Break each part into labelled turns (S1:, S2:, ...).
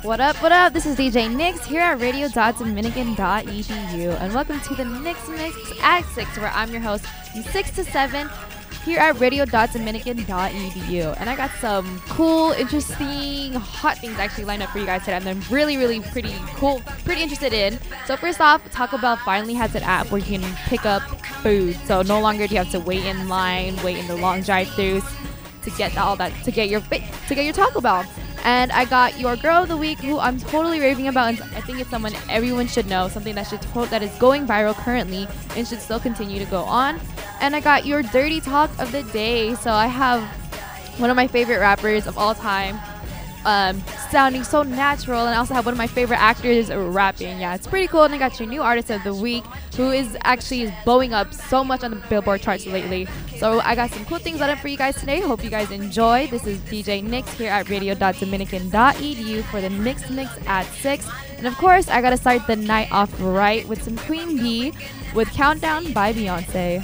S1: What up, what up? This is DJ Nix here at radio.dominican.edu, and welcome to the Nix Mix at 6, where I'm your host from 6 to 7 here at radio.dominican.edu. And I got some cool, interesting, hot things actually lined up for you guys today, and I'm really pretty cool, pretty interested in. So first off, Taco Bell finally has an app where you can pick up food. So no longer do you have to wait in line, wait in the long drive-thrus to get all that, to get your Taco Bell. And I got your girl of the week, who I'm totally raving about, and I think it's someone everyone should know, something that that is going viral currently and should still continue to go on. And I got your dirty talk of the day. So I have one of my favorite rappers of all time, sounding so natural, and I also have one of my favorite actors rapping. Yeah, it's pretty cool. And I got your new artist of the week, who is actually blowing up so much on the Billboard charts lately. So I got some cool things lined up for you guys today. Hope you guys enjoy. This is DJ Nix here at radio.dominican.edu for the Nix Mix at 6. And of course, I gotta start the night off right with some Queen Bee with Countdown by Beyonce.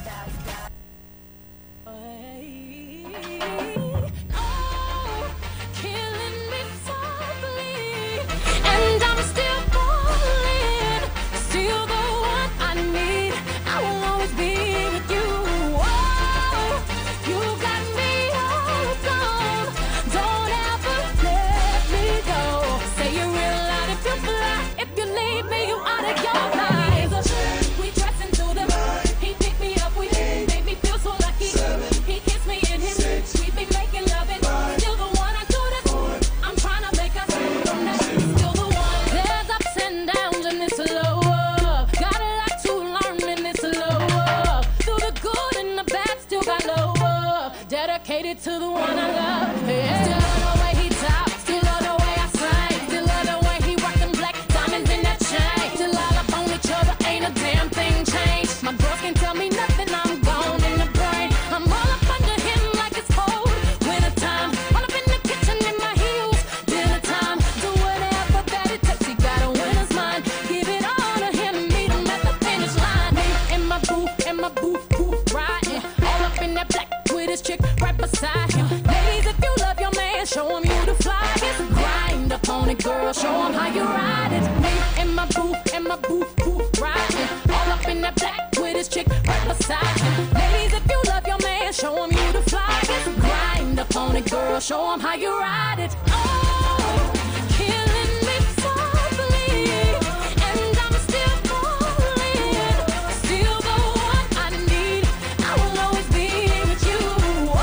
S2: Dedicated to the one I love. Yeah. Still love the way he talks, still love the way I sing, still love the way he rockin' black diamonds in that chain. Still all up on each other, ain't a damn thing changed. My girls can't tell me nothing, I'm gone in the brain. I'm all up under him like it's cold winter time. All up in the kitchen in my heels, dinner time. Do whatever that it takes, he got a winner's mind. Give it all to him, meet him at the finish line. Me and my boo, riding all up in that black with his chick right beside him. Ladies, if you love your man, show him you the flyest. Grind up on it, girl, show him how you ride it. Me and my boo, riding all up in that black with his chick right beside him. Ladies, if you love your man, show him you the flyest. Grind up on it, girl, show him how you ride it. Oh, killing me softly, and I'm still falling. Still the one I need, I will always be with you. Oh,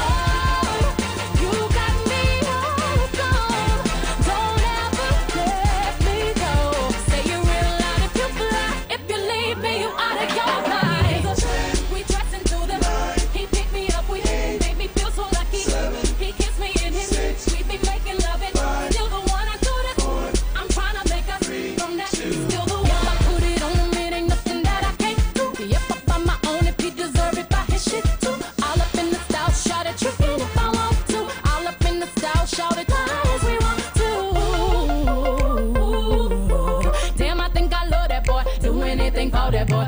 S2: you got me hooked on. Don't ever let me go. Say you're real loud if you fly. If you leave me, you out of your mind. We dressing through the night. He picked me up, we made me feel so lucky. He kissed me in his we be making love it. Still the one I do this. I'm trying to make us from that. Still the one I put it on him. It ain't nothing that I can't do. Yep, up on my own if he deserve it by his shit too. All up in the style, shout it tricky if I want to. All up in the style, shout it as we want to. Damn, I think I love that boy. Do anything for that boy.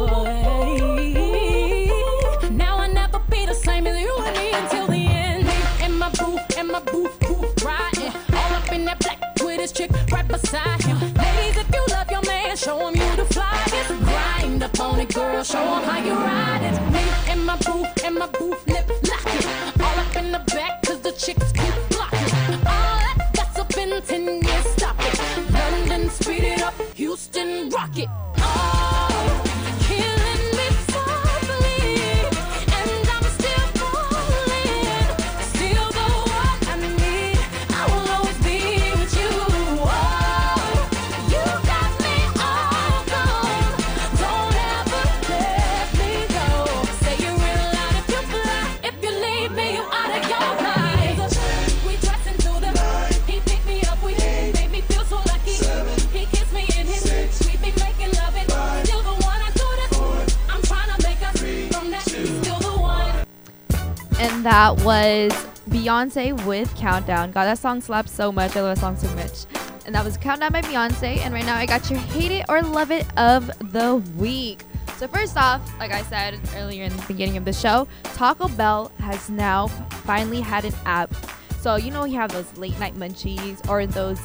S2: Now I never be the same as you and me until the end. Me and my boo, riding all up in that black with his chick right beside him. Ladies, if you love your man, show him you the flyest. Grind up on it, girl, show him how you ride it. Me and my boo, lip lock it. All up in the back, cause the chicks keep blocking. All that gossip in 10 years, stop it. London, speed it up, Houston, rock it. Oh, killing me softly, and I'm still falling. Still the one I need, I will always be with you. Oh, you got me all gone. Don't ever let me go. Say you're real loud if you fly. If you leave me, you out of your mind. We dressing through the night. He picked me up, we made me feel so lucky. He kissed me in his we be making love it. Still the one I do this. I'm trying to make us from that. Still the one.
S1: And that was Beyonce with Countdown. God, that song slaps so much. I love that song so much. And that was Countdown by Beyonce. And right now I got your Hate It or Love It of the week. So first off, like I said earlier in the beginning of the show, Taco Bell has now finally had an app. So you know you have those late night munchies or those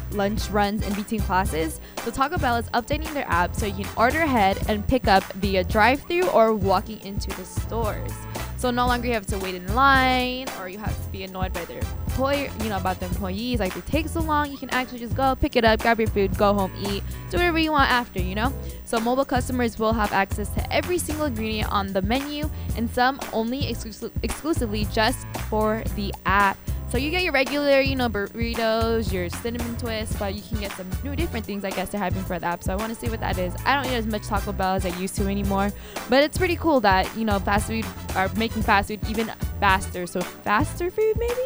S1: lunch runs in between classes. So Taco Bell is updating their app so you can order ahead and pick up via drive-thru or walking into the stores. So no longer you have to wait in line, or you have to be annoyed by their about the employees, like they take so long. You can actually just go pick it up, grab your food, go home, eat, do whatever you want after. So mobile customers will have access to every single ingredient on the menu, and some only exclusively just for the app. So you get your regular, burritos, your cinnamon twist, but you can get some new different things I guess they're having for the app. So I want to see what that is. I don't eat as much Taco Bell as I used to anymore, but it's pretty cool that, fast food are making fast food even faster. So faster food maybe?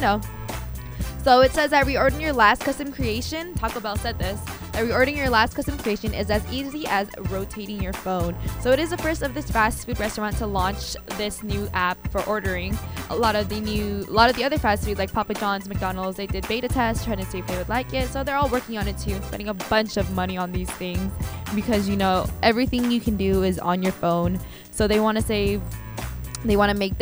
S1: So it says that reordering your last custom creation, Taco Bell said this, that reordering your last custom creation is as easy as rotating your phone. So it is the first of this fast food restaurant to launch this new app for ordering. A lot of the other fast food like Papa John's, McDonald's, they did beta tests trying to see if they would like it. So they're all working on it too, spending a bunch of money on these things because everything you can do is on your phone. So they want to make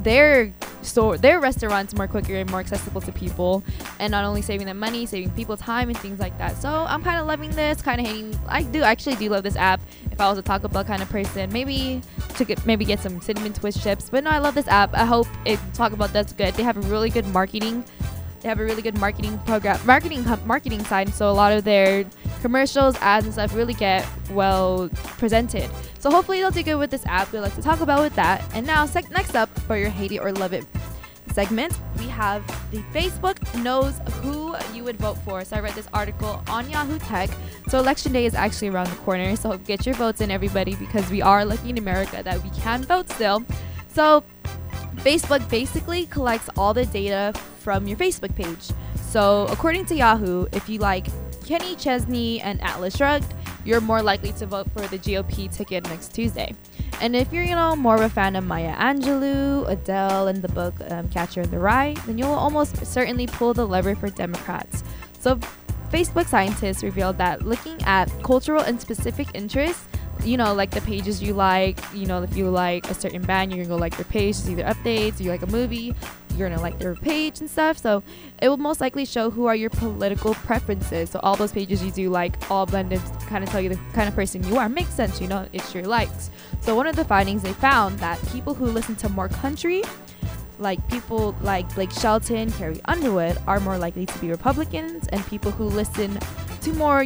S1: their restaurants more quicker and more accessible to people, and not only saving them money, saving people time and things like that. So I'm kind of loving this, kind of hating. I actually do love this app. If I was a Taco Bell kind of person, maybe get some cinnamon twist chips. But no, I love this app. I hope Taco Bell does good. They have a really good marketing. They have a really good marketing program, marketing side. So a lot of their commercials, ads, and stuff really get well presented. So hopefully they'll do good with this app. We'd like to talk about with that. And now, next up for your hate it or love it segment, we have the Facebook knows who you would vote for. So I read this article on Yahoo Tech. So election day is actually around the corner. So get your votes in, everybody, because we are lucky in America that we can vote still. So Facebook basically collects all the data from your Facebook page. So according to Yahoo, if you like Kenny Chesney and Atlas Shrugged, you're more likely to vote for the GOP ticket next Tuesday. And if you're, more of a fan of Maya Angelou, Adele, and the book Catcher in the Rye, then you'll almost certainly pull the lever for Democrats. So Facebook scientists revealed that looking at cultural and specific interests, like the pages you like, if you like a certain band, you're gonna go like their page to see their updates. You like a movie, you're gonna like their page and stuff. So it will most likely show who are your political preferences. So all those pages you do like all blended kind of tell you the kind of person you are. Makes sense, it's your likes. So one of the findings, they found that people who listen to more country, like people like Blake Shelton, Carrie Underwood, are more likely to be Republicans, and people who listen to more,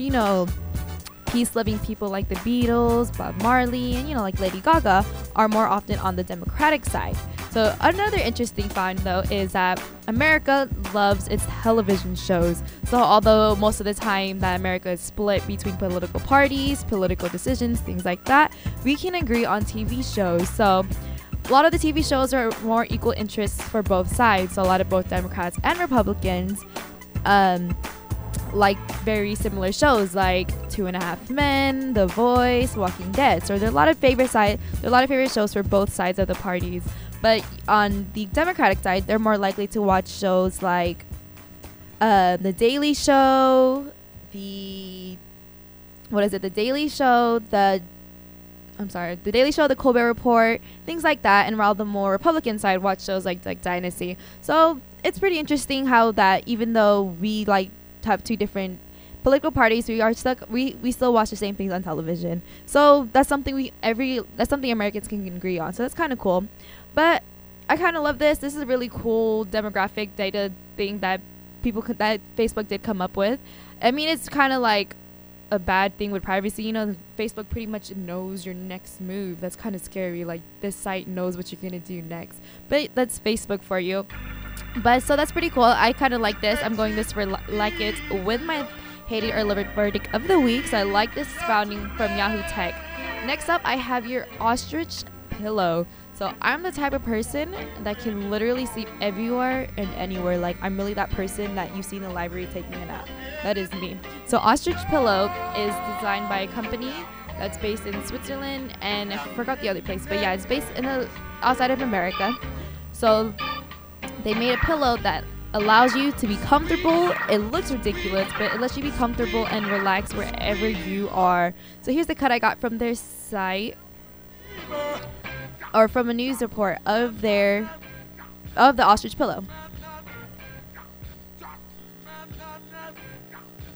S1: peace-loving people like the Beatles, Bob Marley, and like Lady Gaga are more often on the Democratic side. So another interesting find though is that America loves its television shows. So although most of the time that America is split between political parties, political decisions, things like that, we can agree on TV shows. So a lot of the TV shows are more equal interests for both sides. So a lot of both Democrats and Republicans like very similar shows like 2.5 Men, The Voice, Walking Dead. So there are a lot of favorite shows for both sides of the parties. But on the Democratic side, they're more likely to watch shows like The Daily Show, The Daily Show, The Colbert Report, things like that. And while the more Republican side watch shows like Dynasty. So it's pretty interesting how that even though we have two different political parties, we still watch the same things on television. So that's something Americans can agree on. So that's kind of cool. But I kind of love this. This is a really cool demographic data thing that Facebook did come up with. I mean, it's kind of like a bad thing with privacy. Facebook pretty much knows your next move. That's kind of scary. Like, this site knows what you're going to do next. But that's Facebook for you. But so that's pretty cool. I kind of like this. I'm going this for like it with my hate it or love it verdict of the week. So I like this founding from Yahoo Tech. Next up, I have your ostrich pillow. So I'm the type of person that can literally sleep everywhere and anywhere. Like, I'm really that person that you see in the library taking a nap. That is me. So Ostrich Pillow is designed by a company that's based in Switzerland, and I forgot the other place, but yeah, it's based outside of America. So they made a pillow that allows you to be comfortable. It looks ridiculous, but it lets you be comfortable and relax wherever you are. So here's the cut I got from their site, or from a news report of the Ostrich Pillow.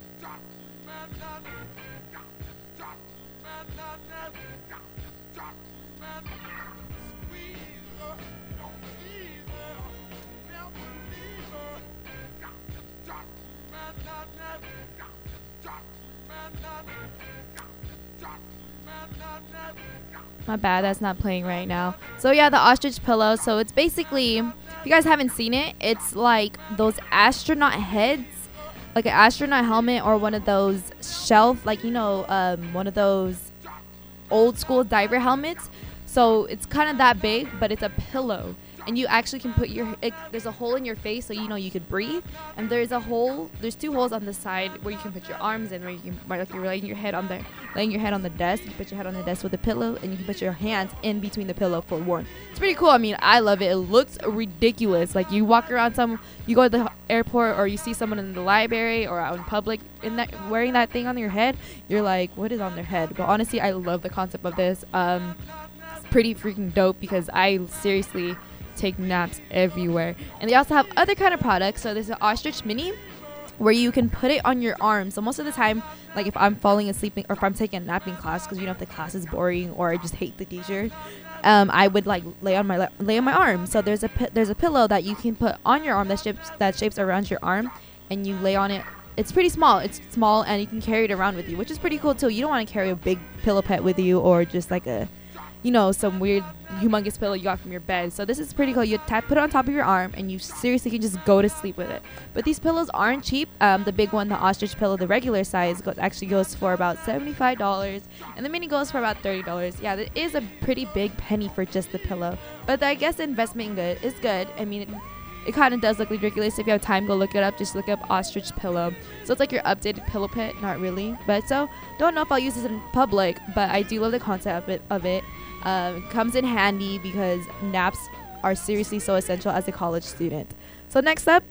S1: My bad, that's not playing right now. So yeah, the ostrich pillow. So it's basically, if you guys haven't seen it, it's like those astronaut heads, like an astronaut helmet or one of those shelf, like one of those old school diver helmets. So it's kind of that big, but it's a pillow. And you actually can put there's a hole in your face so you could breathe. And there's two holes on the side where you can put your arms in, where you can, like you're laying your head on the desk. You put your head on the desk with a pillow, and you can put your hands in between the pillow for warmth. It's pretty cool. I mean, I love it. It looks ridiculous. Like you walk around you go to the airport, or you see someone in the library or out in public wearing that thing on your head. You're like, what is on their head? But honestly, I love the concept of this. It's pretty freaking dope because I seriously take naps everywhere. And they also have other kind of products. So there's an ostrich mini where you can put it on your arm. So most of the time, like if I'm falling asleep or if I'm taking a napping class, because if the class is boring or I just hate the teacher, I would like lay on my arm. So there's a pillow that you can put on your arm that shapes around your arm, and you lay on it. It's pretty small. It's small, and you can carry it around with you, which is pretty cool too. You don't want to carry a big pillow pet with you, or just like a some weird humongous pillow you got from your bed. So this is pretty cool. You put it on top of your arm, and you seriously can just go to sleep with it. But these pillows aren't cheap. The big one, the ostrich pillow, the regular size, goes for about $75, and the mini goes for about $30. Yeah, that is a pretty big penny for just the pillow. But I guess the investment is good. I mean, it kind of does look ridiculous. If you have time, go look it up. Just look up ostrich pillow. So it's like your updated pillow pet. Not really. But so, don't know if I'll use this in public, but I do love the concept of it. It comes in handy because naps are seriously so essential as a college student. So next up,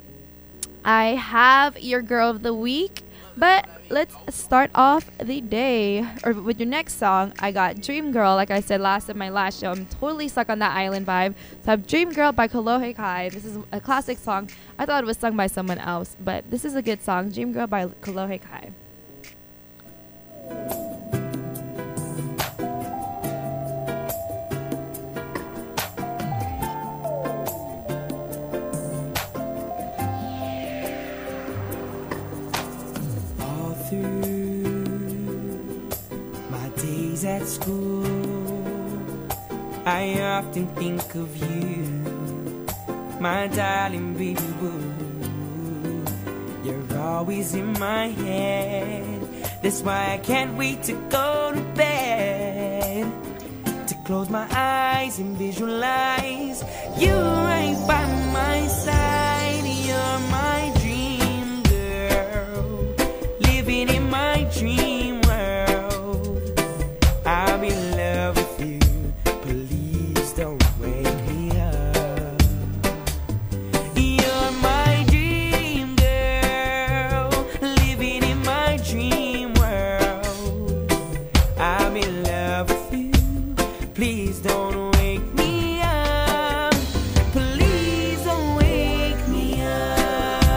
S1: I have your girl of the week. But let's start off the day with your next song. I got Dream Girl, like I said in my last show. I'm totally stuck on that island vibe. So I have Dream Girl by Kolohe Kai. This is a classic song. I thought it was sung by someone else, but this is a good song. Dream Girl by Kolohe Kai.
S3: At school, I often think of you, my darling baby boo. You're always in my head. That's why I can't wait to go to bed, to close my eyes and visualize you right by my side. You're my dream girl, living in my dream. I'm in love with you, please don't wake me up. You're my dream girl, living in my dream world. I'm in love with you, please don't wake me up. Please don't wake me up.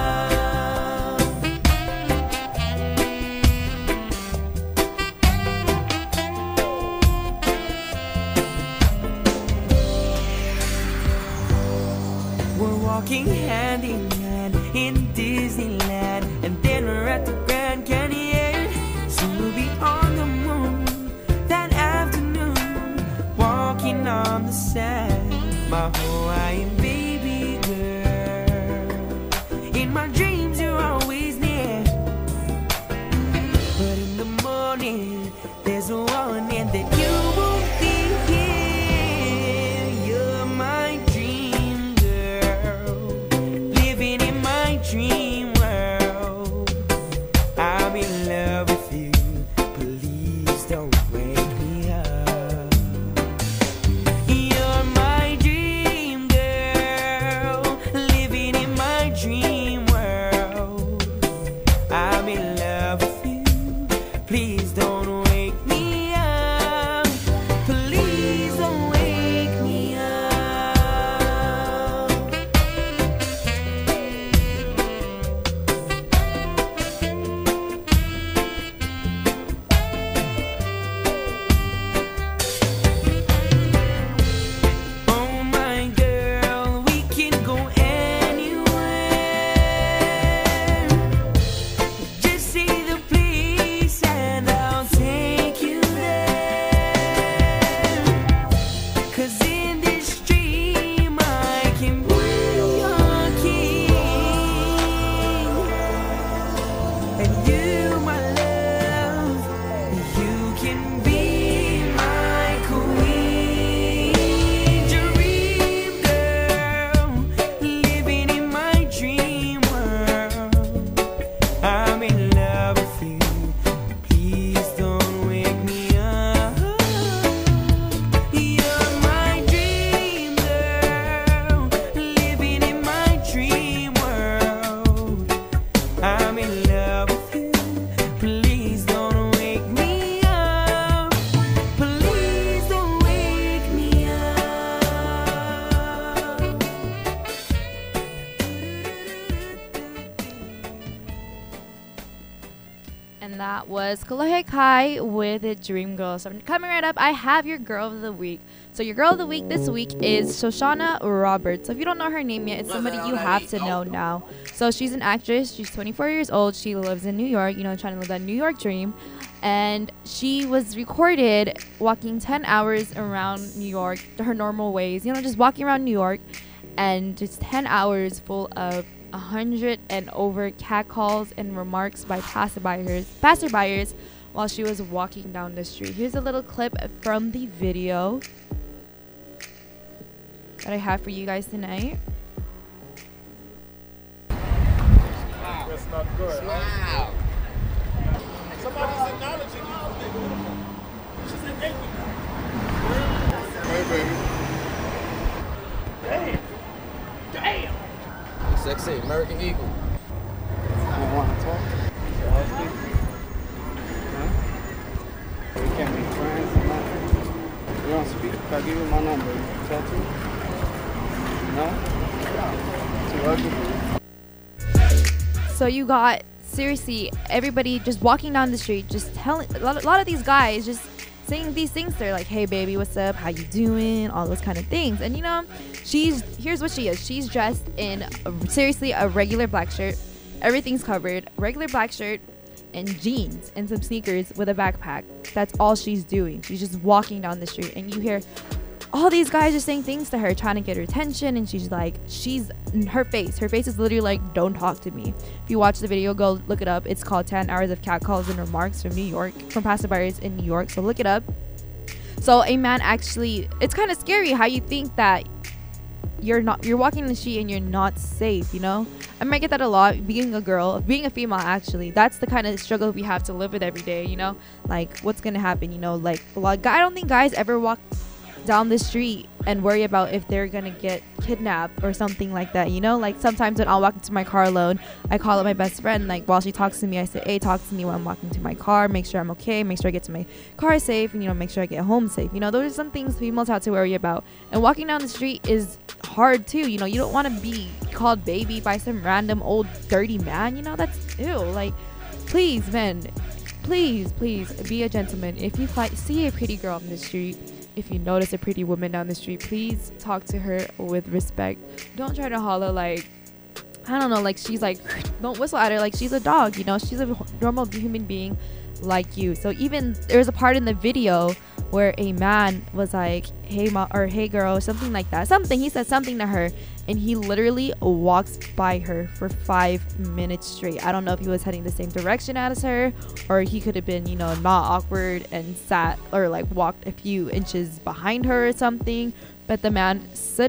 S3: Walking hand in hand in Disneyland, and then we're at the Grand Canyon. Soon we'll be on the moon that afternoon, walking on the sand. My Hawaiian baby girl, in my dreams you're always near. But in the morning there's a warning that you won't be here. You're my dream dream world. I'm in love with you, please don't wake me up. You're my dream girl.
S1: and that was Kalohe Kai with Dream Girl. So coming right up, I have your girl of the week. So your girl of the week this week is Shoshana Roberts. So if you don't know her name yet, it's somebody you have to know now. So she's an actress. She's 24 years old. She lives in New York, you know, trying to live that New York dream. And she was recorded walking 10 hours around New York, her normal ways, you know, just walking around New York, and just 10 hours full of 100 and over catcalls and remarks by passerbyers while she was walking down the street. Here's a little clip from the video that I have for you guys tonight.
S4: That's not good.
S5: Wow.
S4: Somebody's acknowledging you. She's an eight.
S5: Hey, baby.
S4: Damn.
S5: Sexy American Eagle.
S6: You want to talk? Huh? We can't be friends or nothing. You don't speak? If I give you my number, you can talk to me? No? Too ugly for you?
S1: So you got, seriously, everybody just walking down the street, just telling, a lot of these guys just saying these things. They're like, hey baby, what's up, how you doing, all those kind of things. And you know, here's what she is. She's dressed in seriously a regular black shirt, everything's covered, regular black shirt and jeans and some sneakers with a backpack. That's all she's doing. She's just walking down the street, and you hear all these guys are saying things to her, trying to get her attention, and she's like, her face is literally like, don't talk to me. If you watch the video, go look it up. It's called 10 Hours of Catcalls and Remarks from New York, from passerbyers in New York. So look it up. So a man actually, it's kind of scary how you think that you're walking in the street and you're not safe, you know? I might get that a lot, being a girl, being a female actually. That's the kind of struggle we have to live with every day, you know? Like, what's gonna happen, you know? Like, I don't think guys ever walk down the street and worry about if they're gonna get kidnapped or something like that, you know? Like, sometimes when I'll walk into my car alone, I call up my best friend, like, while she talks to me, I say, hey, talk to me when I'm walking to my car, make sure I'm okay, make sure I get to my car safe, and, you know, make sure I get home safe. You know, those are some things females have to worry about. And walking down the street is hard too, you know? You don't want to be called baby by some random old dirty man, you know? That's ew. Like, please, men, please be a gentleman. If you see a pretty girl on the street, if you notice a pretty woman down the street, please talk to her with respect. Don't try to holler like, I don't know, like she's like, don't whistle at her like she's a dog, you know? She's a normal human being like you. So even there's a part in the video where a man was like, hey ma, or hey girl, or something like that. He said something to her, and he literally walks by her for 5 minutes straight. I don't know if he was heading the same direction as her, or he could have been, you know, not awkward and sat or like walked a few inches behind her or something. But the man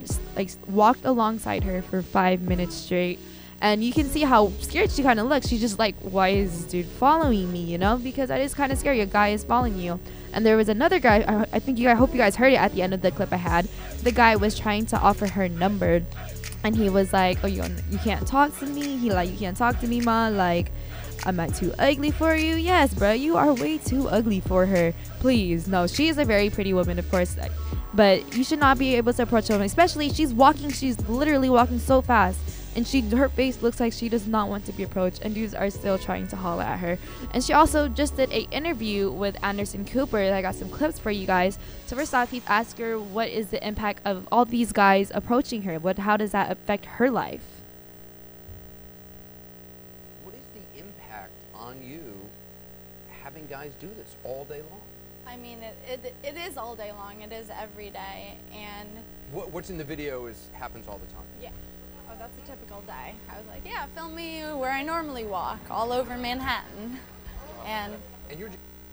S1: walked alongside her for 5 minutes straight. And you can see how scared she kind of looks. She's just like, why is this dude following me, you know? Because that is kind of scary. A guy is following you. And there was another guy, I hope you guys heard it at the end of the clip I had. The guy was trying to offer her number. And he was like, oh, you can't talk to me? He like, you can't talk to me, ma? Like, am I too ugly for you? Yes, bro, you are way too ugly for her. Please, no, she is a very pretty woman, of course. But you should not be able to approach a woman. Especially, she's literally walking so fast. And her face looks like she does not want to be approached, and dudes are still trying to holler at her. And she also just did an interview with Anderson Cooper. I got some clips for you guys. So first off, he asked her what is the impact of all these guys approaching her. How does that affect her life?
S5: What is the impact on you having guys do this all day long?
S7: I mean, it is all day long. It is every day, and
S5: What's in the video happens all the time.
S7: yeah. Oh, that's a typical day. I was like, yeah, film me where I normally walk, all over Manhattan, and
S5: you're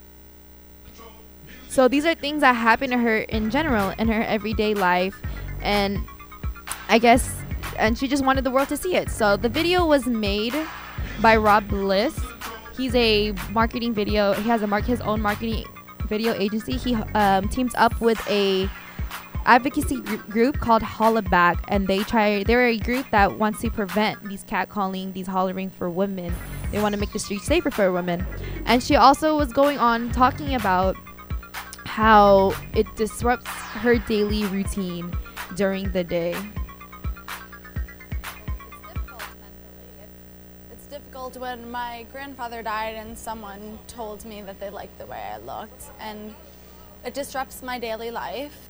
S1: So these are things that happen to her in general in her everyday life, and I guess, and she just wanted the world to see it. So the video was made by Rob Bliss. He's a marketing video. He has his own marketing video agency. He teams up with a advocacy group called Holla Back, and they're a group that wants to prevent these catcalling, these hollering for women. They want to make the streets safer for women. And she also was going on talking about how it disrupts her daily routine during the day.
S7: it's difficult mentally. It's difficult old when my grandfather died and someone told me that they liked the way I looked, and it disrupts my daily life.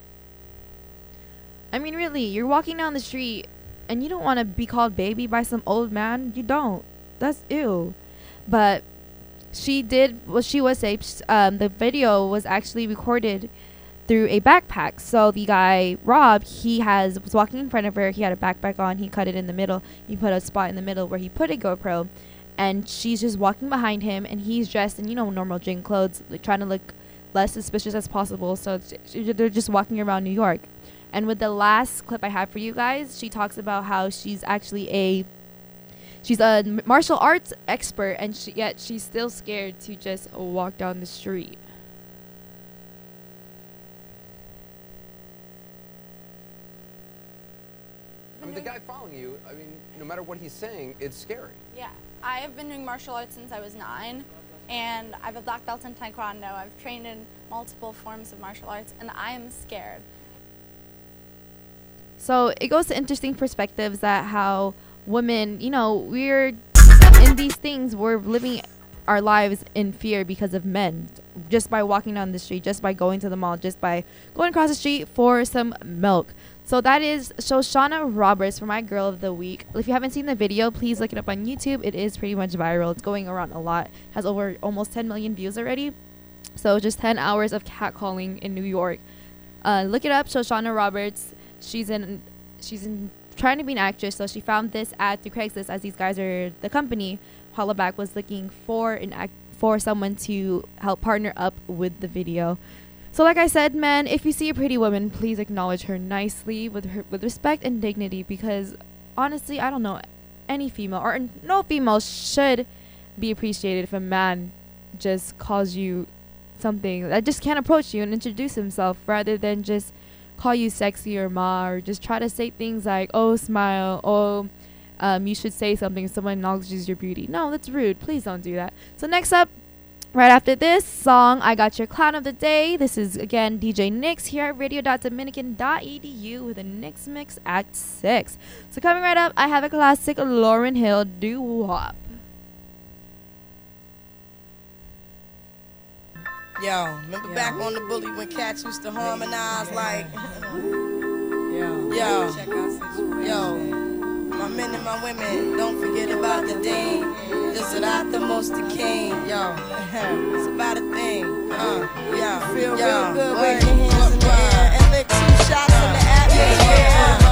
S1: I mean, really, you're walking down the street and you don't want to be called baby by some old man. You don't. That's ew. But she did what she was saying. The video was actually recorded through a backpack. So the guy, Rob, was walking in front of her. He had a backpack on. He cut it in the middle. He put a spot in the middle where he put a GoPro. And she's just walking behind him. And he's dressed in, normal gym clothes, like, trying to look less suspicious as possible. So they're just walking around New York. And with the last clip I have for you guys, she talks about how she's actually a martial arts expert, and yet she's still scared to just walk down the street.
S5: I mean, the guy following you, I mean, no matter what he's saying, it's scary.
S7: Yeah, I have been doing martial arts since I was 9, and I have a black belt in Taekwondo. I've trained in multiple forms of martial arts, and I am scared.
S1: So it goes to interesting perspectives that how women, we're in these things, we're living our lives in fear because of men, just by walking down the street, just by going to the mall, just by going across the street for some milk. So that is Shoshana Roberts for my Girl of the Week. If you haven't seen the video, please look it up on YouTube. It is pretty much viral. It's going around a lot. Has over almost 10 million views already. So just 10 hours of catcalling in New York. Look it up, Shoshana Roberts. She's in trying to be an actress, so she found this ad through Craigslist, as these guys are the company. Hollaback was looking for someone to help partner up with the video. So like I said, men, if you see a pretty woman, please acknowledge her nicely with respect and dignity, because honestly, I don't know any female, or no female should be appreciated if a man just calls you something that just can't approach you and introduce himself, rather than just call you sexy or ma, or just try to say things like, oh, smile, oh, you should say something if someone acknowledges your beauty. No, that's rude. Please don't do that. So next up, right after this song, I got your clown of the day. This is, again, DJ Nix here at radio.dominican.edu with the Nix Mix Act 6. So coming right up, I have a classic Lauryn Hill doo-wop.
S8: Yo, remember back on the bully when cats used to harmonize like, yo, my men and my women, don't forget about the dean. This is not the most the king, yo. It's about a thing, yo. Feel real good, wave your hands in the air and lick 2 shots in the atmosphere.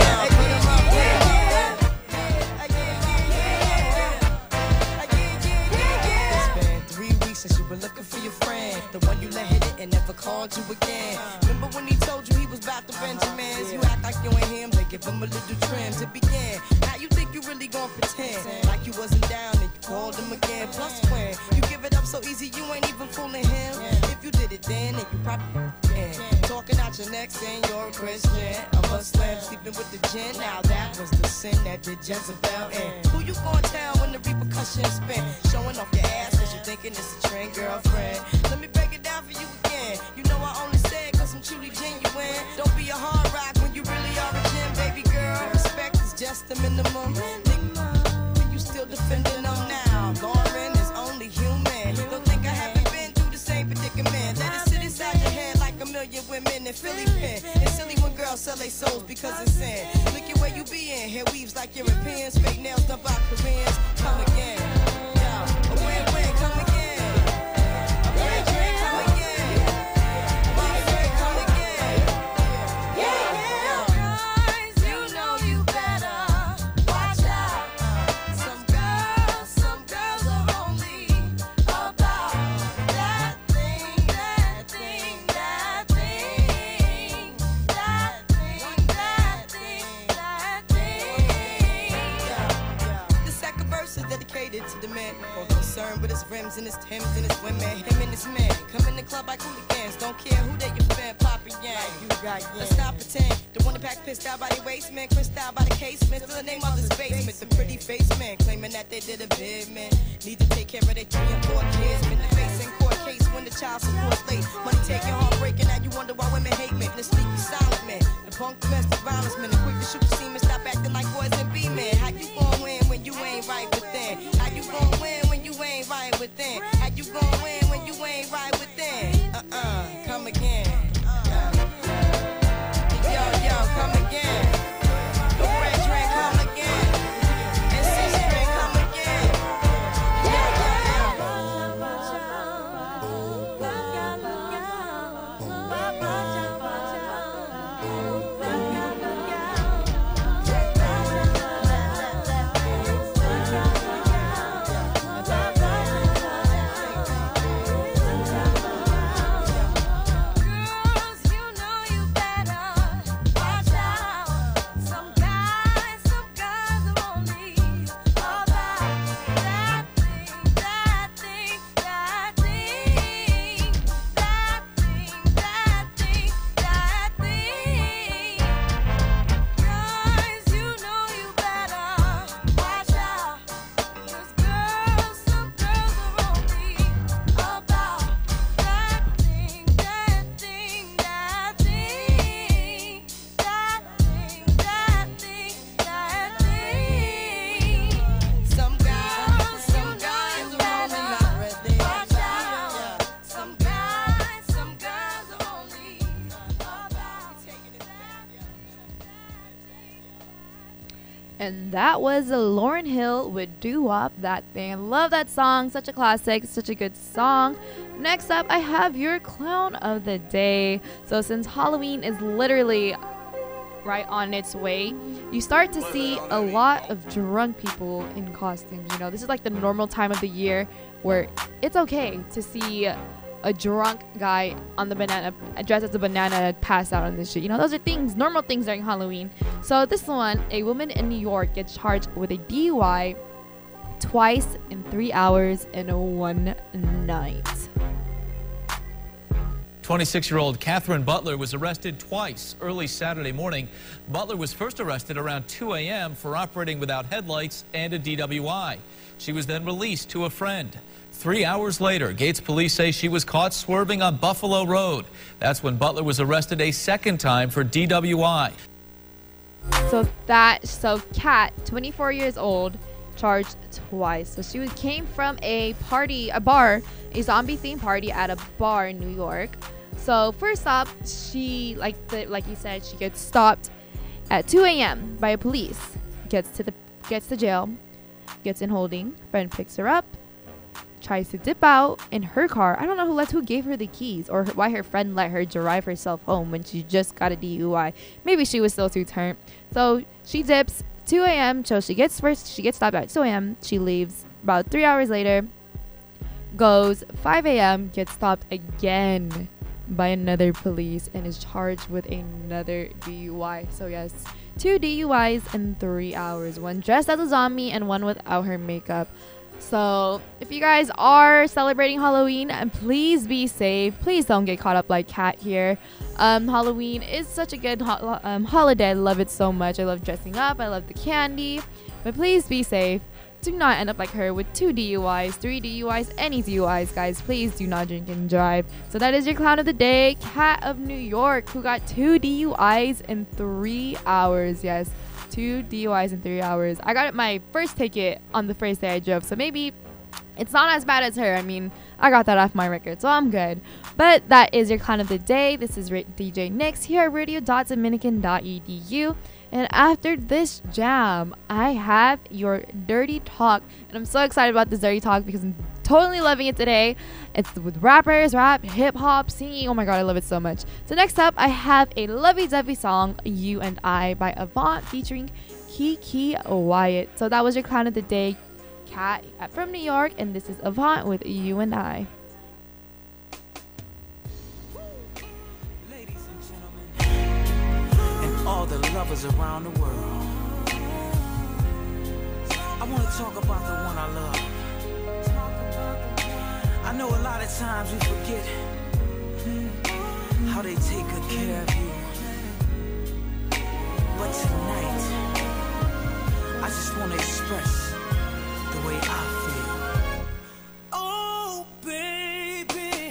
S8: Since you were looking for your friend, the one you let hit it and never called you again. Remember when he told you he was about to Benjamins? You act like you ain't him, they give him a little trim to begin. Now you think you really gon' pretend like you wasn't down and you called him again. Plus when you give it up so easy, you ain't even fooling him. If you did it then you probably talking out your neck saying you're a Christian, a Muslim, sleeping with the gin. Now that was the sin that did Jezebel in. Who you gonna tell when the repercussions spin? Showing off your ass cause you thinking it's a trend, girlfriend. Let me break it down for you again. You know I only say it cause I'm truly genuine. Don't be a hard rock when you really are a gem, baby girl. Respect is just the minimum. Nigga, you still defending them now. Lauren is only human. Don't think I haven't been through the same predicament. Let it sit inside your head like a million women in Philly pen. It's silly when girls sell their souls because it's sin. Look at where you be in. Hair weaves like Europeans. Fake nails done by Koreans. Come again. Yo, a win-win. Come again. To the man, more concerned with his rims and his Timbs and his women. Him and his men come in the club like hooligans. Don't care who they your fan, Papa Yang. Let's not pretend. The one that pack pissed out by the waistman, crissed out by the casement. Still the name of this basement. The pretty face man claiming that they did a bid, man. Need to take care of their 3 and 4 kids. Been the face in court case when the child support late. Money taking, heartbreaking, now you wonder why women hate men. The sleepy silent man, the punk domestic violence man, the quick to shoot the semen, stop acting like boys and be men. How you gon' win when you ain't right within? How you gon' win when you ain't right within? How you gon' win when you ain't right within? Come again. Yo, come again. The French train come again. And six train come again.
S1: And that was Lauryn Hill with Doo Wop That Thing. Love that song. Such a classic. Such a good song. Next up, I have your clown of the day. So since Halloween is literally right on its way, you start to see a lot of drunk people in costumes. You know, this is like the normal time of the year where it's okay to see a drunk guy on the banana, dressed as a banana, pass out on this shit. You know, those are things, normal things during Halloween. So this one, a woman in New York gets charged with a DUI twice in 3 hours and 1 night.
S9: 26-year-old Catherine Butler was arrested twice early Saturday morning. Butler was first arrested around 2 a.m. for operating without headlights and a DWI. She was then released to a friend. 3 hours later, Gates police say she was caught swerving on Buffalo Road. That's when Butler was arrested a second time for DWI.
S1: So Kat, 24 years old, charged twice. So she came from a bar, a zombie theme party at a bar in New York. So first off, she, like you said, she gets stopped at 2 a.m. by a police. Gets to jail, gets in holding. Friend picks her up, tries to dip out in her car. I don't know who gave her the keys or why her friend let her drive herself home when she just got a DUI. Maybe she was still too turned. So she dips 2 a.m. So she gets stopped at 2 a.m. She leaves. About 3 hours later, goes 5 a.m. gets stopped again by another police and is charged with another DUI. So yes, 2 DUIs in 3 hours. One dressed as a zombie and one without her makeup. So if you guys are celebrating Halloween, please be safe. Please don't get caught up like Kat here. Halloween is such a good holiday. I love it so much. I love dressing up. I love the candy. But please be safe. Do not end up like her with 2 DUIs, 3 DUIs, any DUIs, guys. Please do not drink and drive. So that is your clown of the day, Kat of New York, who got 2 DUIs in 3 hours. Yes, 2 DUIs in 3 hours. I got my first ticket on the first day I drove, so maybe it's not as bad as her. I mean, I got that off my record, so I'm good. But that is your clown of the day. This is DJ Nix here at radio.dominican.edu. And after this jam, I have your dirty talk. And I'm so excited about this dirty talk because I'm totally loving it today. It's with rappers, rap, hip hop, singing. Oh my god, I love it so much. So next up, I have a lovey-dovey song, You and I, by Avant featuring Kiki Wyatt. So that was your clown of the day, Kat from New York. And this is Avant with You and I.
S3: All the lovers around the world, I want to talk about the one I love. I know a lot of times we forget how they take good care of you, but tonight I just want to express the way I feel. Oh baby,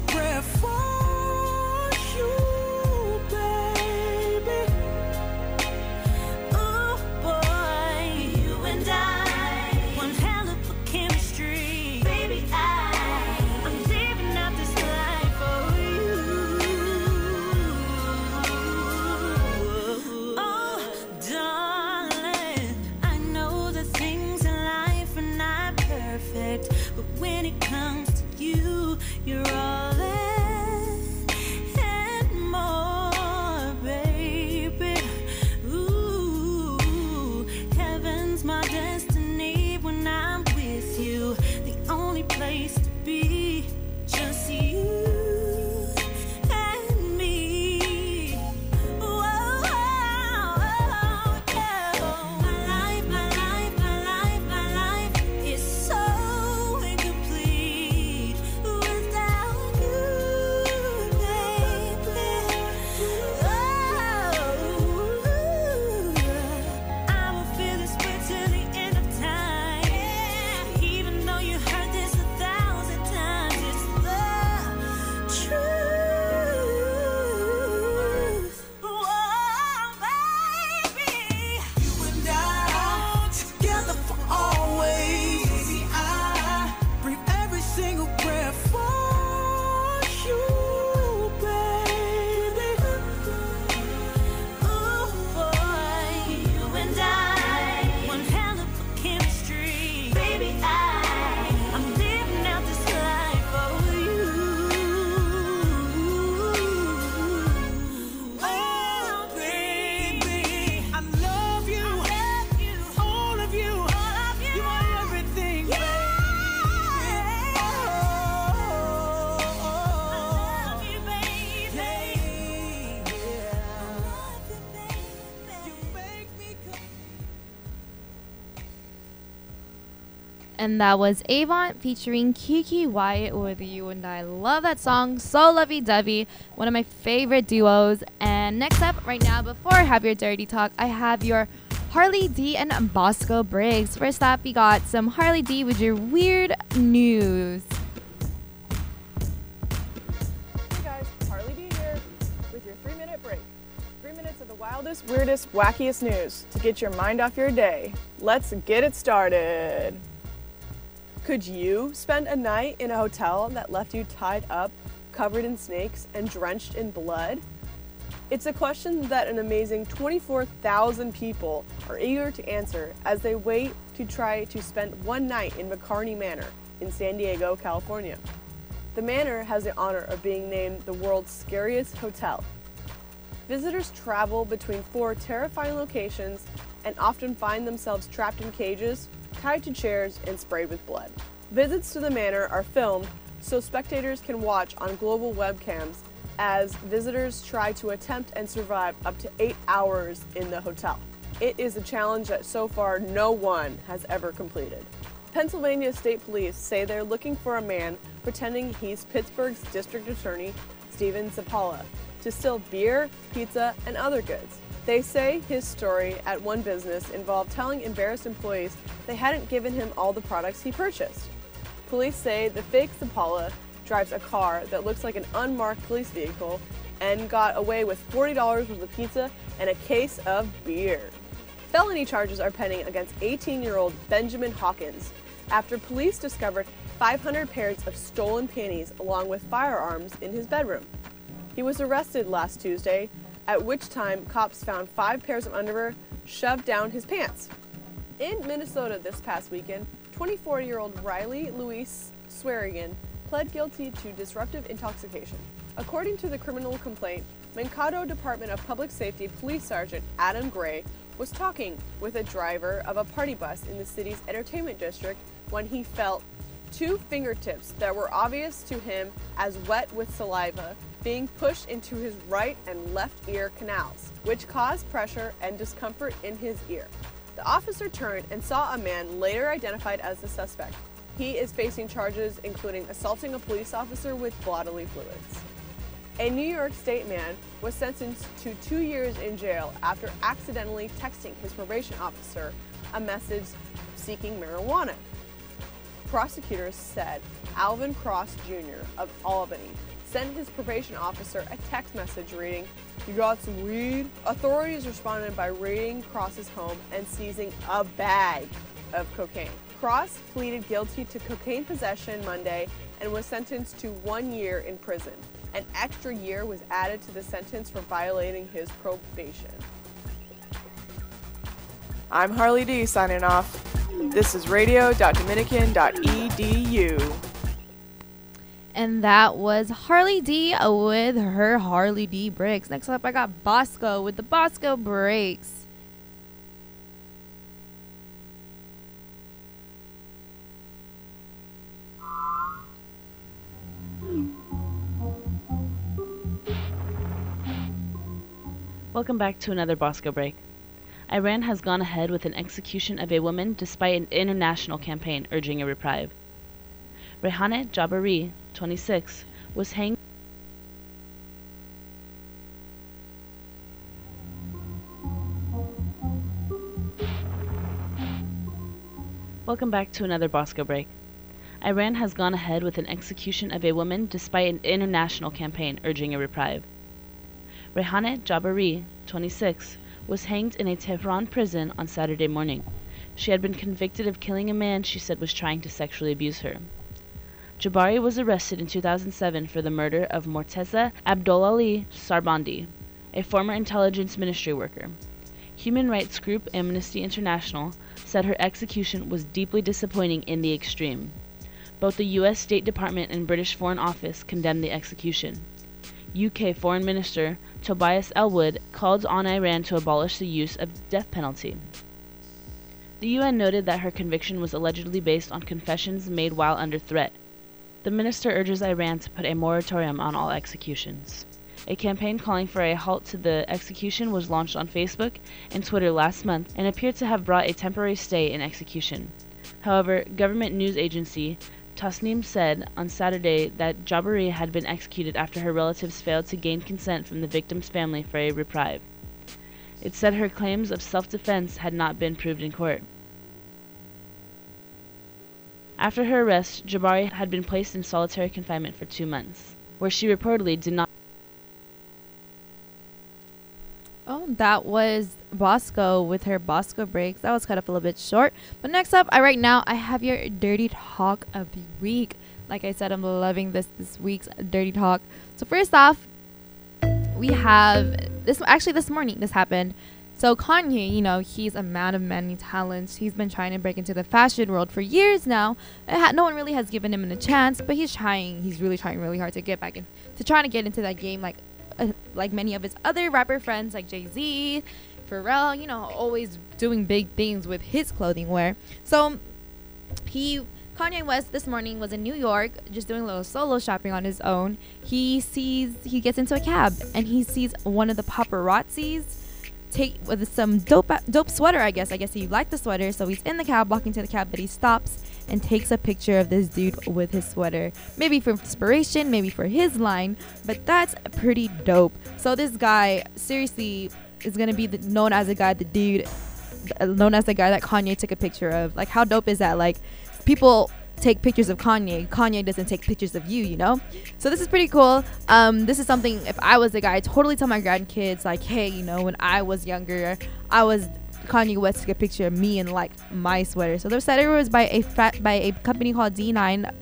S8: prayer for you, baby. Oh boy, you and I, one hell of a chemistry. Baby, I'm living out this life for you. Oh, darling, I know that things in life are not perfect, but when it comes to you, you're all that and more, baby. Ooh, heaven's my destiny when I'm with you. The only place to be, just you and me. Whoa, yeah. My life is so incomplete without you, baby. I will feel this way till the end of time. Even though you heard this 1,000 times, it's the truth. Whoa, baby. You and I, together for always. Baby, I bring every single prayer for you, baby. Oh boy, you and I, one hell of a chemistry. Baby, I'm living out this life for you. Oh baby, I love you, all of you, you are everything, baby. I love you, baby. You make me come.
S1: And that was Avon featuring Kiki Wyatt with You and I. Love that song. So lovey-dovey. One of my favorite duos. And next up, right now, before I have your dirty talk, I have your Harley D and Bosco Briggs. First up, we got some Harley D with your weird news.
S10: Hey guys, Harley D here with your 3-minute break. 3 minutes of the wildest, weirdest, wackiest news to get your mind off your day. Let's get it started. Could you spend a night in a hotel that left you tied up, covered in snakes, and drenched in blood? It's a question that an amazing 24,000 people are eager to answer as they wait to try to spend one night in McCarney Manor in San Diego, California. The manor has the honor of being named the world's scariest hotel. Visitors travel between 4 terrifying locations and often find themselves trapped in cages, tied to chairs, and sprayed with blood. Visits to the manor are filmed so spectators can watch on global webcams as visitors try to attempt and survive up to 8 hours in the hotel. It is a challenge that so far no one has ever completed. Pennsylvania State Police say they're looking for a man pretending he's Pittsburgh's district attorney, Steven Zappala, to steal beer, pizza, and other goods. They say his story at one business involved telling embarrassed employees they hadn't given him all the products he purchased. Police say the fake Zappala drives a car that looks like an unmarked police vehicle and got away with $40 worth of pizza and a case of beer. Felony charges are pending against 18-year-old Benjamin Hawkins after police discovered 500 pairs of stolen panties along with firearms in his bedroom. He was arrested last Tuesday, at which time cops found 5 pairs of underwear shoved down his pants. In Minnesota this past weekend, 24-year-old Riley Louise Swearigan pled guilty to disruptive intoxication. According to the criminal complaint, Mankato Department of Public Safety Police Sergeant Adam Gray was talking with a driver of a party bus in the city's entertainment district when he felt 2 fingertips that were obvious to him as wet with saliva being pushed into his right and left ear canals, which caused pressure and discomfort in his ear. The officer turned and saw a man later identified as the suspect. He is facing charges including assaulting a police officer with bodily fluids. A New York State man was sentenced to 2 years in jail after accidentally texting his probation officer a message seeking marijuana. Prosecutors said Alvin Cross Jr. of Albany sent his probation officer a text message reading, "You got some weed?" Authorities responded by raiding Cross's home and seizing a bag of cocaine. Cross pleaded guilty to cocaine possession Monday and was sentenced to 1 year in prison. An extra year was added to the sentence for violating his probation. I'm Harley D signing off. This is radio.dominican.edu.
S1: And that was Harley D with her Harley D breaks. Next up, I got Bosco with the Bosco breaks.
S11: Welcome back to another Bosco break. Iran has gone ahead with an execution of a woman despite an international campaign urging a reprieve. Rehaneh Jabari, 26, was hanged. Welcome back to another Bosco break. Iran has gone ahead with an execution of a woman despite an international campaign urging a reprieve. Rehaneh Jabari, 26, was hanged in a Tehran prison on Saturday morning. She had been convicted of killing a man she said was trying to sexually abuse her. Jabari was arrested in 2007 for the murder of Morteza Abdolali Sarbandi, a former intelligence ministry worker. Human rights group Amnesty International said her execution was deeply disappointing in the extreme. Both the U.S. State Department and British Foreign Office condemned the execution. UK Foreign Minister Tobias Ellwood called on Iran to abolish the use of the death penalty. The UN noted that her conviction was allegedly based on confessions made while under threat. The minister urges Iran to put a moratorium on all executions. A campaign calling for a halt to the execution was launched on Facebook and Twitter last month and appeared to have brought a temporary stay in execution. However, government news agency Tasnim said on Saturday that Jabari had been executed after her relatives failed to gain consent from the victim's family for a reprieve. It said her claims of self-defense had not been proved in court. After her arrest, Jabari had been placed in solitary confinement for 2 months, where she reportedly did not.
S1: Oh, that was Bosco with her Bosco breaks. That was kind of a little bit short. But next up, right now, I have your Dirty Talk of the week. Like I said, I'm loving this week's Dirty Talk. So first off, we have this morning this happened. So Kanye, he's a man of many talents. He's been trying to break into the fashion world for years now. No one really has given him a chance, but he's trying. He's really trying really hard to get back in, to try to get into that game like many of his other rapper friends like Jay-Z, Pharrell, always doing big things with his clothing wear. So Kanye West this morning was in New York just doing a little solo shopping on his own. He gets into a cab and he sees one of the paparazzis with some dope sweater, I guess he liked the sweater, so he's in the cab, walking to the cab, but he stops and takes a picture of this dude with his sweater, maybe for inspiration, maybe for his line, but that's pretty dope. So this guy seriously is gonna be known as the guy that Kanye took a picture of. Like, how dope is that? Like, people take pictures of Kanye doesn't take pictures of you, so this is pretty cool. This is something, if I was the guy, I totally tell my grandkids, like, hey, when I was younger, Kanye West took a picture of me and like my sweater. So the sweater was by a company called D9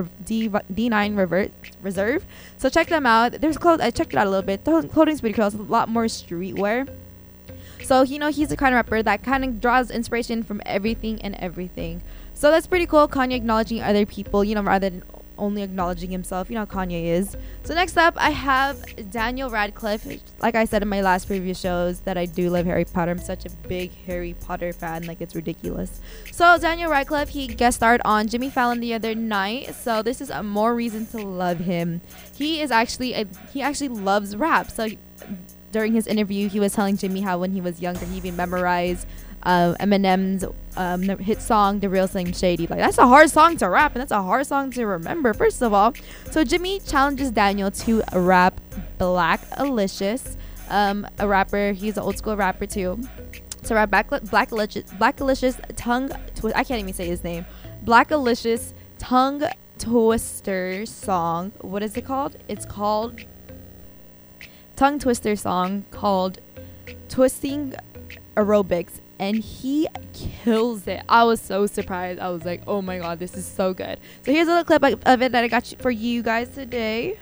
S1: Reserve. So check them out. There's clothes. I checked it out a little bit. The clothing's pretty cool. It's a lot more streetwear. So he's the kind of rapper that kind of draws inspiration from everything and everything. So that's pretty cool. Kanye acknowledging other people, rather than only acknowledging himself. Kanye is. So next up, I have Daniel Radcliffe. Like I said in my last previous shows, that I do love Harry Potter. I'm such a big Harry Potter fan, like it's ridiculous. So Daniel Radcliffe, he guest starred on Jimmy Fallon the other night. So this is a more reason to love him. He actually loves rap. So during his interview, he was telling Jimmy how when he was younger, he even memorized Eminem's hit song "The Real Slim Shady." Like, that's a hard song to rap, and that's a hard song to remember, first of all. So Jimmy challenges Daniel to rap Blackalicious, a rapper. He's an old school rapper too. So rap Blackalicious tongue. I can't even say his name. Blackalicious tongue Twister song. What is it called? It's called tongue twister song called Twisting Aerobics, and he kills it. I was so surprised. I was like, oh my god, this is so good. So here's a little clip of it that I got for you guys today.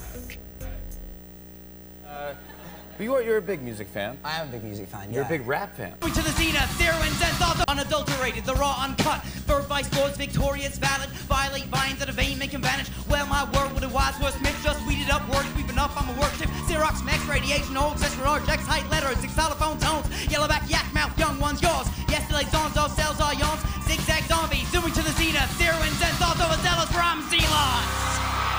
S12: You're a big music fan.
S13: I am a big music fan,
S12: You're a big rap fan.
S14: To the zenith, zero and zenith, all the unadulterated, the raw, uncut. Verb by sports, victorious, valid. Violate vines at a vein, make him vanish. Well, my word with a wise word smith, just weeded up, word sweeping up, I'm a worship. Xerox, max, radiation, old, session, X, height, letters, six xylophone tones. Yellowback, yak mouth, young ones, yours. Yesterday's zones, all cells are yawns. Zigzag zombie, zooming to the zenith, zero and zenith, all the zealous from Zealous.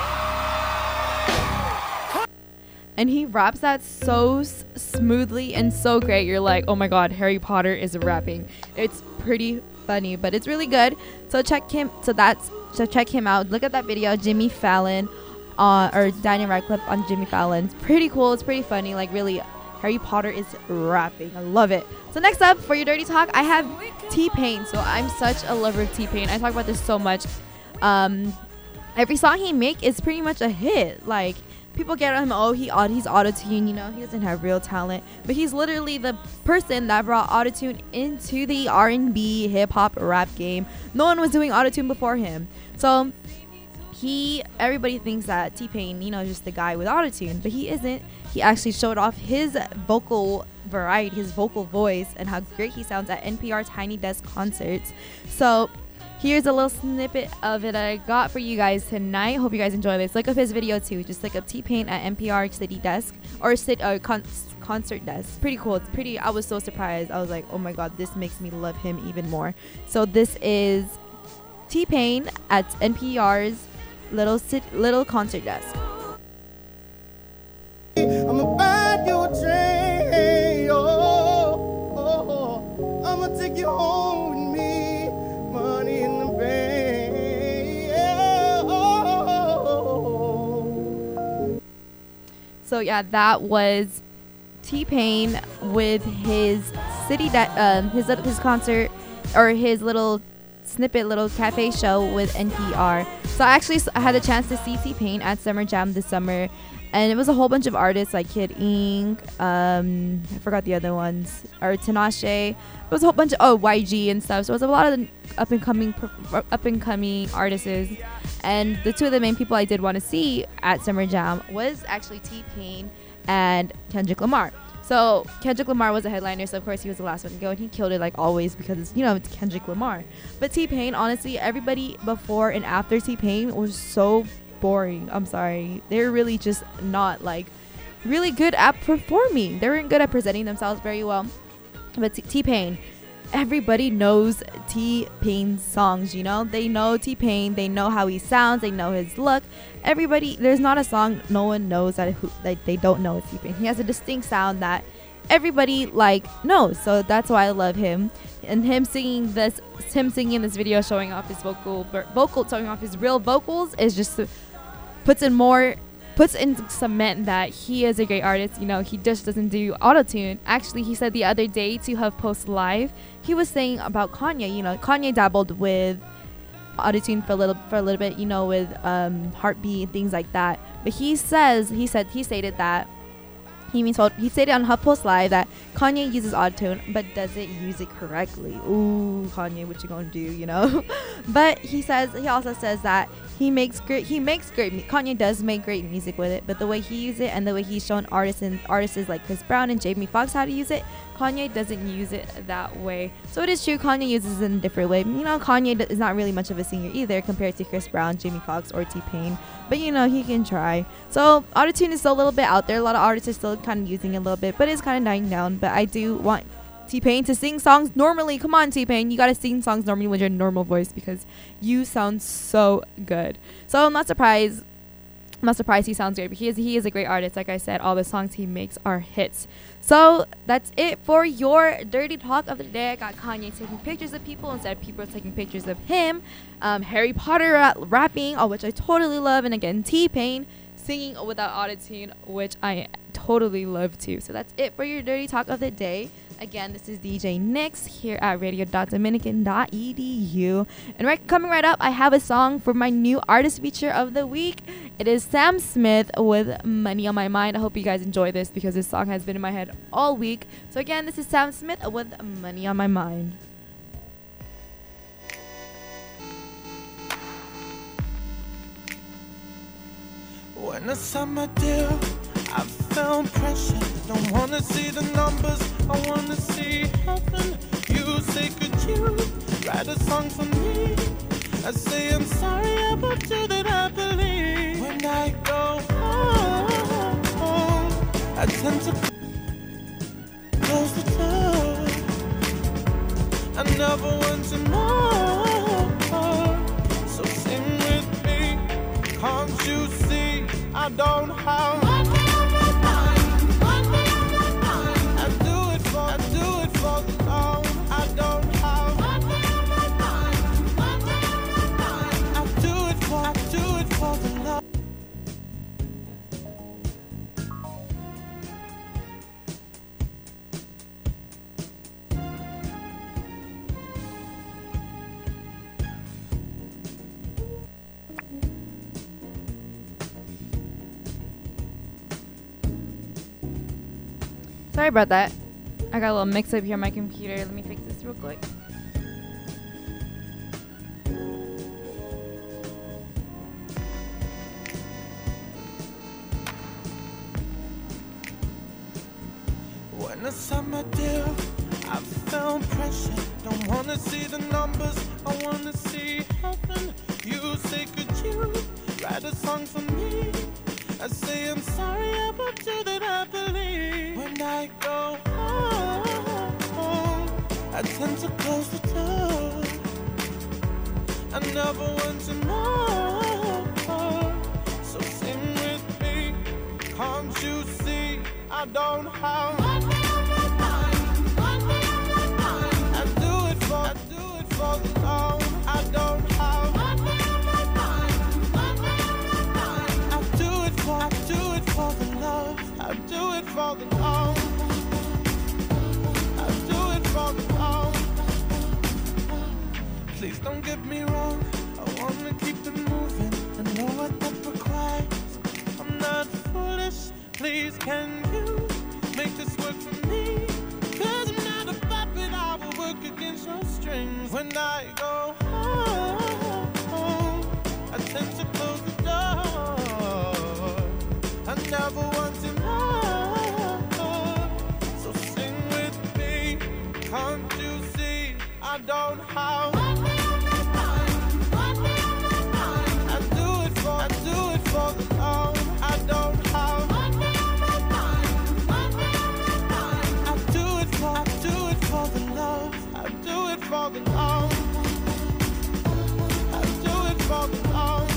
S1: And he raps that so smoothly and so great. You're like, oh my god, Harry Potter is rapping. It's pretty funny, but it's really good. So check him. So check him out. Look at that video, Jimmy Fallon, or Daniel Radcliffe on Jimmy Fallon. It's pretty cool. It's pretty funny. Like really, Harry Potter is rapping. I love it. So next up for your dirty talk, I have T-Pain. So I'm such a lover of T-Pain. I talk about this so much. Every song he make is pretty much a hit. Like, people get on him, oh, he's auto-tune, you know, he doesn't have real talent. But he's literally the person that brought auto-tune into the R&B, hip-hop, rap game. No one was doing auto-tune before him. So everybody thinks that T-Pain, you know, is just the guy with auto-tune. But he isn't. He actually showed off his vocal variety, his vocal voice, and how great he sounds at NPR Tiny Desk concerts. So here's a little snippet of it I got for you guys tonight. Hope you guys enjoy this. Look up his video too. Just look up T-Pain at NPR City Desk or concert desk. Pretty cool. It's pretty. I was so surprised. I was like, oh my god, this makes me love him even more. So this is T-Pain at NPR's little concert desk.
S8: I'ma buy you a train. Oh, I'ma take you home with me. Money in the bank. Oh.
S1: So yeah, that was T-Pain with his his concert, or his little snippet, little cafe show with NPR. So I actually had a chance to see T-Pain at Summer Jam this summer, and it was a whole bunch of artists like Kid Ink, I forgot the other ones, or Tinashe. It was a whole bunch of YG and stuff. So it was a lot of up and coming artists. And the two of the main people I did want to see at Summer Jam was actually T-Pain and Kendrick Lamar. So Kendrick Lamar was a headliner, so of course he was the last one to go, and he killed it like always because it's, you know, it's Kendrick Lamar. But T-Pain, honestly, everybody before and after T-Pain was so boring. I'm sorry. They're really just not like really good at performing. They weren't good at presenting themselves very well. But T-Pain, everybody knows T-Pain's songs, you know? They know T-Pain, they know how he sounds, they know his look. Everybody, there's not a song no one knows that they don't know it's T-Pain. He has a distinct sound that everybody like knows. So that's why I love him. And him singing this video, showing off his showing off his real vocals, is just puts in cement that he is a great artist. You know, he just doesn't do auto-tune. Actually, he said the other day to HuffPost Live, he was saying about Kanye. You know, Kanye dabbled with auto-tune for a little bit, you know, with Heartbeat, things like that. But he stated that he stated on HuffPost Live that Kanye uses autotune but doesn't use it correctly. Ooh, Kanye, what you gonna do, you know? But he also says that Kanye does make great music with it, but the way he uses it and the way he's shown artists like Chris Brown and Jamie Foxx how to use it, Kanye doesn't use it that way. So it is true, Kanye uses it in a different way. You know, Kanye is not really much of a singer either compared to Chris Brown, Jamie Foxx, or T-Pain. But you know, he can try. So autotune is still a little bit out there. A lot of artists are still kind of using it a little bit, but it's kind of dying down. But I do want T-Pain to sing songs normally. Come on, T-Pain, you gotta sing songs normally with your normal voice because you sound so good. So I'm not surprised he sounds great, because he is a great artist. Like I said, all the songs he makes are hits. So that's it for your dirty talk of the day. I got Kanye taking pictures of people instead of people taking pictures of him. Harry Potter rapping, which I totally love. And again, T-Pain singing without autotune, which I totally love too. So that's it for your dirty talk of the day. Again, this is DJ Nix here at radio.dominican.edu. And coming right up, I have a song for my new artist feature of the week. It is Sam Smith with Money on My Mind. I hope you guys enjoy this because this song has been in my head all week. So again, this is Sam Smith with Money on My Mind.
S13: When the summer deal, I found pressure. Don't wanna see the numbers, I wanna see heaven. You say, could you write a song for me? I say, I'm sorry about you that I believe. When I go home, I tend to close the door. I never want to know. So sing with me, can't you see? I don't have money on my mind, money on my mind. I do it for the love. I don't have money on my mind, money on my mind. I do it for the love.
S1: Sorry about that. I got a little mix up here on my computer. Let me fix this real quick.
S13: When the summer deal, I felt pressure. Don't wanna see the numbers, I wanna see heaven. You say, could you write a song for me? I say, I'm sorry about you that I believe. When I go home, I tend to close the door. I never want to know. So sing with me, can't you see? I don't have money on my mind, money on my mind. I do it for the love. I don't have money on my mind, money on my mind. I do it for the love. I do it for the love. I do it for the love. Please don't get me wrong, I wanna keep it moving. I know what that requires. I'm not foolish. Please, can you make this work for me? 'Cause I'm not a puppet, I will work against your strings. When I go home, I tend to close the door. I never want to know. So sing with me, can't you see? I don't have money on my mind, money on my mind. I do it for the love. I don't have money on my mind, money on my mind. I do it for the love. I do it for the love. I do it for the love.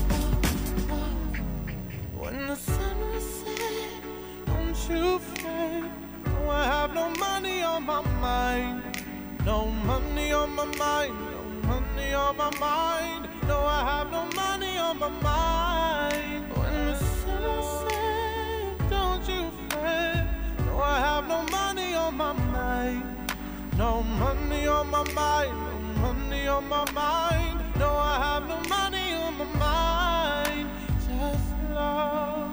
S13: When the sun is set, don't you fret. No, I have no money on my mind. No money on my mind. No money on my mind. No, I have no money on my mind. When the sun is set, don't you fret. No, I have no money on my mind. No money on my mind. No money on my mind. No, I have no money on my mind. Just love.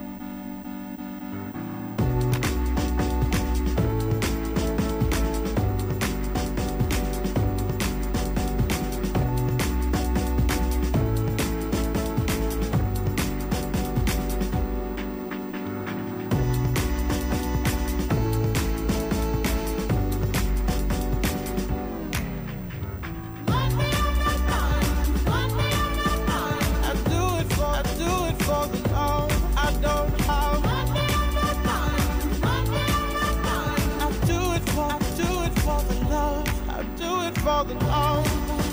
S13: For the love,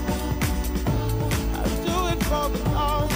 S13: I do it for the love.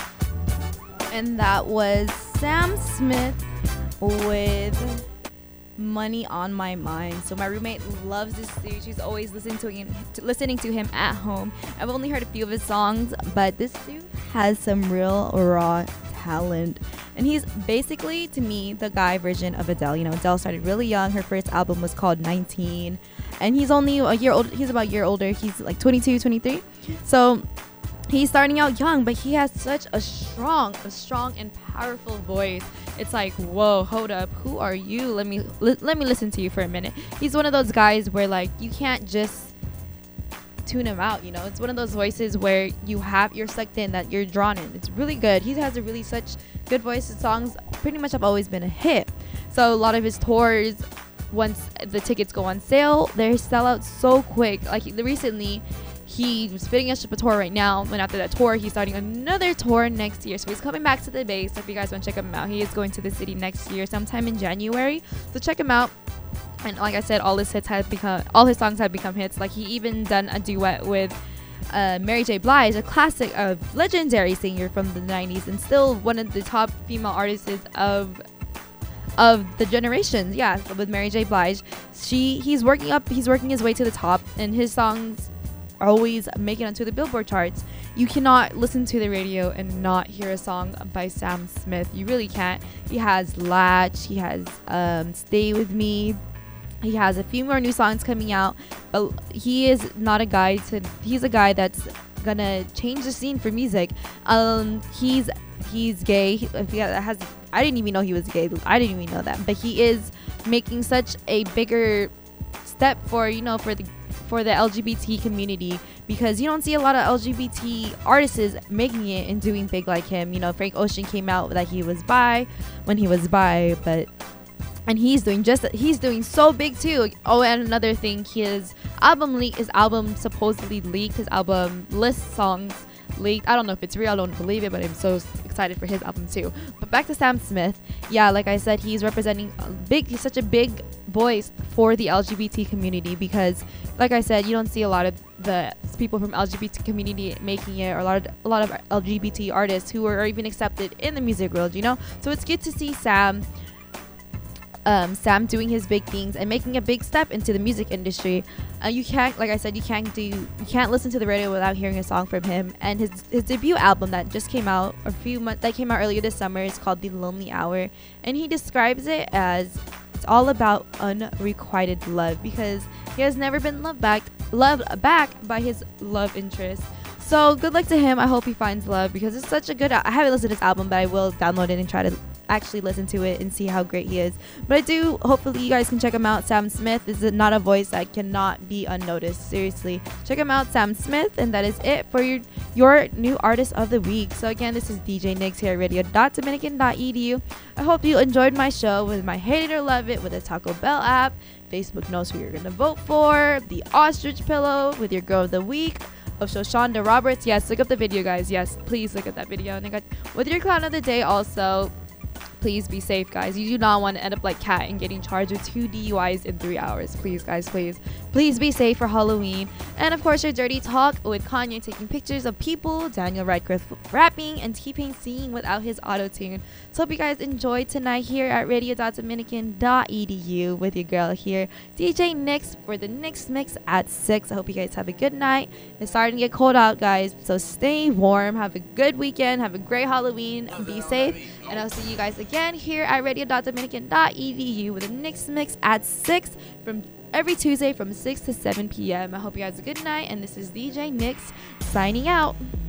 S1: And that was Sam Smith with
S15: Money on My Mind. So my roommate loves this dude. She's always listening to him at home. I've only heard a few of his songs, but this dude has some real raw talent. And he's basically, to me, the guy version of Adele. You know, Adele started really young. Her first album was called 19. And he's only a year old. He's about a year older. He's like 22, 23. So he's starting out young, but he has such a strong and powerful voice. It's like, whoa, hold up, who are you? Let me listen to you for a minute. He's one of those guys where like you can't just tune him out, you know. It's one of those voices where you're sucked in, that you're drawn in. It's really good. He has a really such good voice. His songs pretty much have always been a hit. So a lot of his tours, once the tickets go on sale, they sell out so quick. Like recently, he was finishing up a tour right now, and after that tour, he's starting another tour next year. So he's coming back to the Bay. So if you guys want to check him out, he is going to the city next year, sometime in January. So check him out. And like I said, all his songs have become hits. Like he even done a duet with Mary J. Blige, a classic, a legendary singer from the 90s, and still one of the top female artists of the generations. Yeah, with Mary J. Blige, he's working his way to the top, and his songs always make it onto the Billboard charts. You cannot listen to the radio and not hear a song by Sam Smith. You really can't. He has Latch, he has Stay With Me, he has a few more new songs coming out, but he is not a guy he's a guy that's gonna change the scene for music. He's gay. I didn't even know he was gay. I didn't even know that, but he is making such a bigger step for the LGBT community, because you don't see a lot of LGBT artists making it and doing big like him. You know, Frank Ocean came out that he was bi when he was bi, and he's doing so big too. Oh, and another thing, his album supposedly leaked. His album list songs leaked. I don't know if it's real, I don't believe it, but I'm so excited for his album too. But back to Sam Smith. Yeah, like I said, he's representing he's such a big voice for the LGBT community, because like I said, you don't see a lot of the people from LGBT community making it, or a lot of LGBT artists who are even accepted in the music world, you know. So it's good to see Sam doing his big things and making a big step into the music industry. You can't listen to the radio without hearing a song from him. And his debut album that just came out came out earlier this summer is called The Lonely Hour, and he describes it as it's all about unrequited love, because he has never been loved back by his love interest. So good luck to him. I hope he finds love, because it's such a good. I haven't listened to this album, but I will download it and try to actually listen to it and see how great he is. But I do. Hopefully, you guys can check him out. Sam Smith is not a voice that cannot be unnoticed. Seriously, check him out, Sam Smith. And that is it for your new artist of the week. So again, this is DJ Nix here at radio.dominican.edu. I hope you enjoyed my show with my Hate It or Love It with the Taco Bell app. Facebook knows who you're gonna vote for. The ostrich pillow with your girl of the week of Shoshonda Roberts. Yes, look up the video, guys. Yes, please look at that video. And I got with your clown of the day also. Please be safe, guys. You do not want to end up like Kat and getting charged with 2 DUIs in 3 hours. Please, guys, please be safe for Halloween. And of course, your dirty talk with Kanye taking pictures of people, Daniel Radcliffe rapping, and T-Pain singing without his auto-tune. So hope you guys enjoyed tonight here at radio.dominican.edu with your girl here, DJ Nix, for the Nix Mix at 6. I hope you guys have a good night. It's starting to get cold out, guys, so stay warm. Have a good weekend. Have a great Halloween. Be safe. And I'll see you guys again here at radio.dominican.edu with the Nix Mix at 6 from every Tuesday from 6 to 7 p.m. I hope you guys have a good night. And this is DJ Nix signing out.